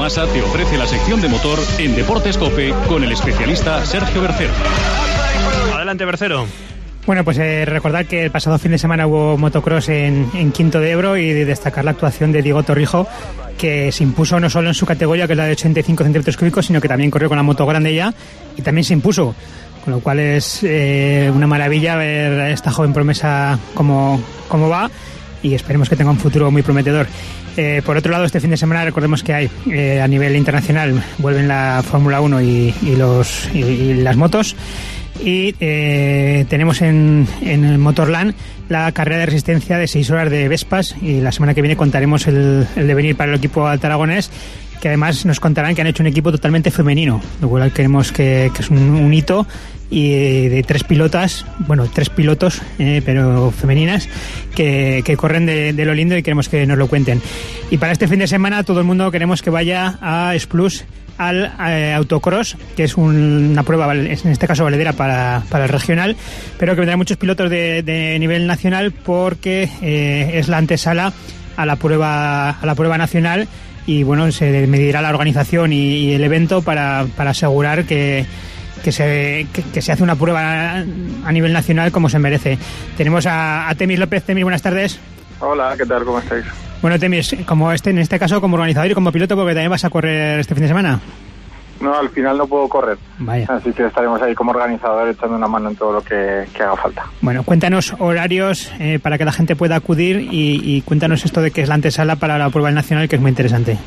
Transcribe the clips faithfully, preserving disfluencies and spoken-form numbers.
Masa te ofrece la sección de motor en Deportes COPE con el especialista Sergio Bercero. Adelante, Bercero. Bueno, pues eh, recordar que el pasado fin de semana hubo motocross en, en Quinto de Ebro y de destacar la actuación de Diego Torrijo, que se impuso no solo en su categoría, que es la de ochenta y cinco centímetros cúbicos, sino que también corrió con la moto grande ya y también se impuso. Con lo cual es eh, una maravilla ver a esta joven promesa cómo, cómo va y esperemos que tenga un futuro muy prometedor. Eh, por otro lado, este fin de semana recordemos que hay eh, a nivel internacional vuelven la Fórmula uno y, y, los, y, y las motos. Y eh, tenemos en, en el Motorland la carrera de resistencia de seis horas de Vespas y la semana que viene contaremos el, el devenir para el equipo altaragonés, que además nos contarán que han hecho un equipo totalmente femenino, lo cual creemos que, que es un, un hito, y de tres pilotas, bueno, tres pilotos, eh, pero femeninas, que, que corren de, de lo lindo y queremos que nos lo cuenten. Y para este fin de semana todo el mundo queremos que vaya a Splus al eh, autocross, que es un, una prueba, en este caso valedera para, para el regional, pero que vendrán muchos pilotos de, de nivel nacional porque eh, es la antesala a la prueba a la prueba nacional y bueno, se medirá la organización y, y el evento para, para asegurar que que se, que, que se hace una prueba a nivel nacional como se merece. Tenemos a, a Temis López. Temis, buenas tardes. Hola, ¿qué tal? ¿Cómo estáis? Bueno, Temis, como este, en este caso como organizador y como piloto, porque también vas a correr este fin de semana. No, al final no puedo correr. Vaya. Así que estaremos ahí como organizador echando una mano en todo lo que, que haga falta. Bueno, cuéntanos horarios eh, para que la gente pueda acudir y, y cuéntanos esto de que es la antesala para la prueba nacional, que es muy interesante.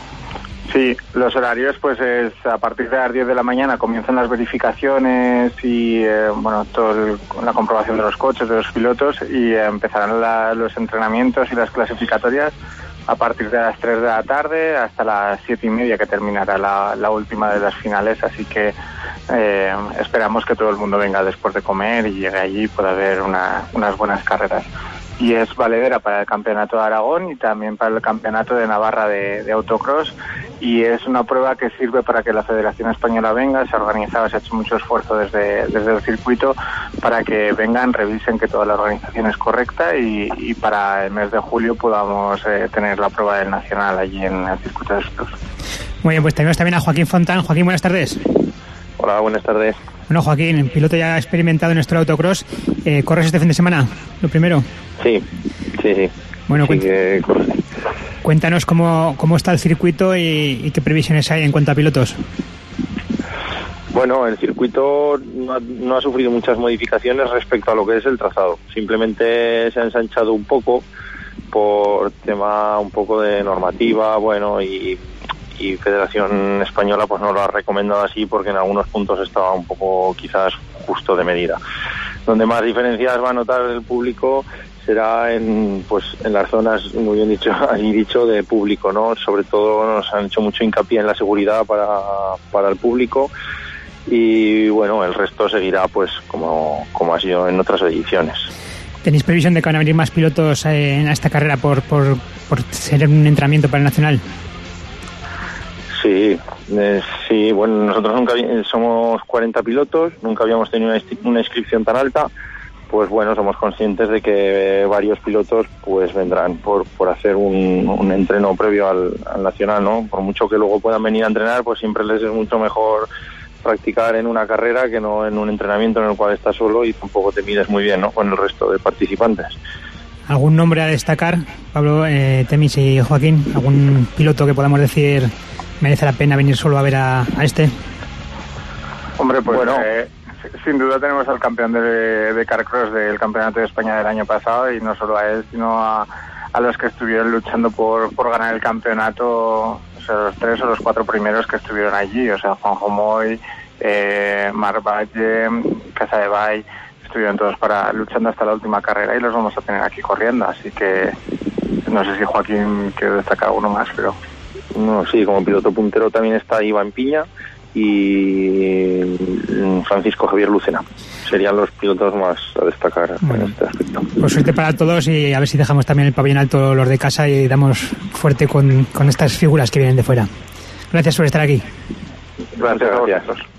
Sí, los horarios pues es a partir de las diez de la mañana comienzan las verificaciones y eh, bueno, toda la comprobación de los coches, de los pilotos, y eh, empezarán la, los entrenamientos y las clasificatorias a partir de las tres de la tarde hasta las siete y media, que terminará la, la última de las finales, así que eh, esperamos que todo el mundo venga después de comer y llegue allí y pueda ver una, unas buenas carreras. Y es valedera para el Campeonato de Aragón y también para el Campeonato de Navarra de, de Autocross, y es una prueba que sirve para que la Federación Española venga. Se ha organizado, se ha hecho mucho esfuerzo desde, desde el circuito para que vengan, revisen que toda la organización es correcta y, y para el mes de julio podamos eh, tener la prueba del Nacional allí en el circuito de Splus. Muy bien, pues tenemos también a Joaquín Fontán. Joaquín, buenas tardes. Hola, buenas tardes. Bueno, Joaquín, piloto ya experimentado en nuestro autocross, eh, ¿corres este fin de semana? Lo primero. Sí, sí, sí. Bueno, sí, que corre. Cuéntanos cómo, cómo está el circuito y, y qué previsiones hay en cuanto a pilotos. Bueno, el circuito no ha, no ha sufrido muchas modificaciones respecto a lo que es el trazado. Simplemente se ha ensanchado un poco por tema un poco de normativa, bueno, y... y Federación Española pues no lo ha recomendado así porque en algunos puntos estaba un poco quizás justo de medida. Donde más diferencias va a notar el público será en pues en las zonas, muy bien dicho, ahí dicho, de público, ¿no? Sobre todo nos han hecho mucho hincapié en la seguridad para, para el público y bueno, el resto seguirá pues como, como ha sido en otras ediciones. ¿Tenéis previsión de que van a venir más pilotos en esta carrera por, por, por ser un entrenamiento para el Nacional? Sí, eh, sí, bueno, nosotros nunca somos cuarenta pilotos, nunca habíamos tenido una, una inscripción tan alta, pues bueno, somos conscientes de que eh, varios pilotos pues vendrán por, por hacer un, un entreno previo al, al Nacional, ¿no? Por mucho que luego puedan venir a entrenar, pues siempre les es mucho mejor practicar en una carrera que no en un entrenamiento en el cual estás solo y tampoco te mides muy bien, ¿no?, con el resto de participantes. ¿Algún nombre a destacar, Pablo, eh, Temis y Joaquín? ¿Algún piloto que podamos decir merece la pena venir solo a ver a, a este? Hombre, pues bueno, eh, sin duda tenemos al campeón de, de Carcross del Campeonato de España del año pasado, y no solo a él, sino a, a los que estuvieron luchando por, por ganar el campeonato, o sea, los tres o los cuatro primeros que estuvieron allí, o sea, Juanjo Moy, eh, Marc Valle, Casadevall, estuvieron todos para luchando hasta la última carrera y los vamos a tener aquí corriendo, así que no sé si Joaquín quiere destacar uno más, pero... No, sí, como piloto puntero también está Iván Piña y Francisco Javier Lucena. Serían los pilotos más a destacar, bueno, en este aspecto. Pues suerte para todos y a ver si dejamos también el pabellón alto los de casa y damos fuerte con, con estas figuras que vienen de fuera. Gracias por estar aquí. Gracias, gracias.